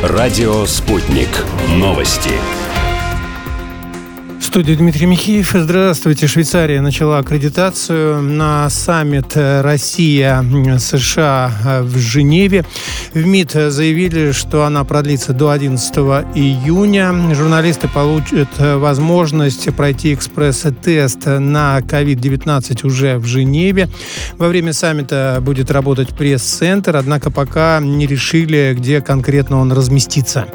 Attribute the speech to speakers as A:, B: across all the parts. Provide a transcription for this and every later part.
A: Радио «Спутник». Новости.
B: В студии Дмитрий Михеев. Здравствуйте. Швейцария начала аккредитацию на саммит Россия-США в Женеве. В МИД заявили, что она продлится до 11 июня. Журналисты получат возможность пройти экспресс-тест на COVID-19 уже в Женеве. Во время саммита будет работать пресс-центр, однако пока не решили, где конкретно он разместится.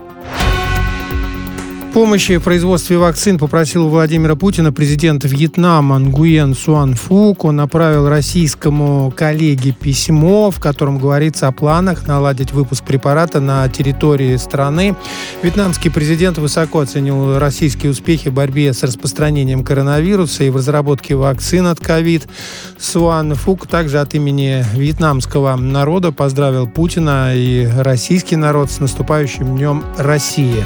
B: Помощи в производстве вакцин попросил у Владимира Путина президент Вьетнама Нгуен Суан Фук. Он направил российскому коллеге письмо, в котором говорится о планах наладить выпуск препарата на территории страны. Вьетнамский президент высоко оценил российские успехи в борьбе с распространением коронавируса и в разработке вакцин от ковид. Суан Фук также от имени вьетнамского народа поздравил Путина и российский народ с наступающим Днем России.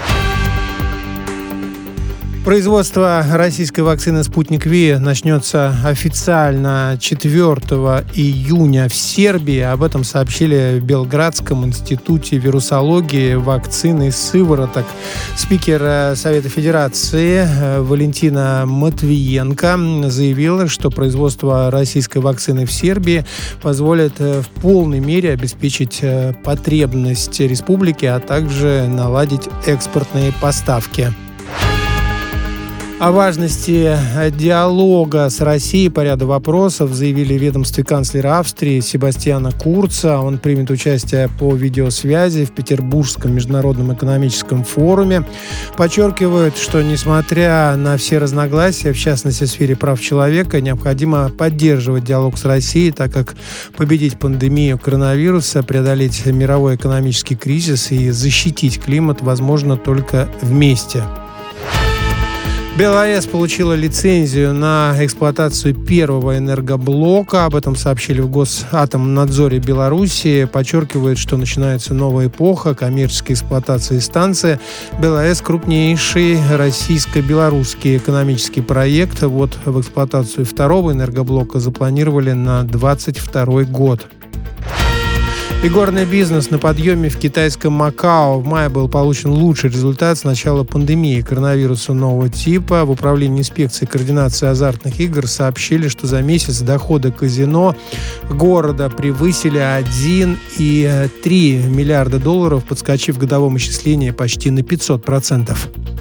B: Производство российской вакцины «Спутник Ви» начнется официально 4 июня в Сербии. Об этом сообщили в Белградском институте вирусологии, вакцины и сывороток. Спикер Совета Федерации Валентина Матвиенко заявила, что производство российской вакцины в Сербии позволит в полной мере обеспечить потребность республики, а также наладить экспортные поставки. О важности диалога с Россией по ряду вопросов заявили в ведомстве канцлера Австрии Себастьяна Курца. Он примет участие по видеосвязи в Петербургском международном экономическом форуме. Подчеркивают, что несмотря на все разногласия, в частности в сфере прав человека, необходимо поддерживать диалог с Россией, так как победить пандемию коронавируса, преодолеть мировой экономический кризис и защитить климат возможно только вместе. БелАЭС получила лицензию на эксплуатацию первого энергоблока. Об этом сообщили в Госатомнадзоре Беларуси. Подчеркивают, что начинается новая эпоха коммерческой эксплуатации станции. БелАЭС – крупнейший российско-белорусский экономический проект. Вот в эксплуатацию второго энергоблока запланировали на 2022 год. Игорный бизнес на подъеме в китайском Макао. В мае был получен лучший результат с начала пандемии коронавируса нового типа. В управлении инспекции координации азартных игр сообщили, что за месяц доходы казино города превысили 1,3 миллиарда долларов, подскочив в годовом исчислении почти на 500%.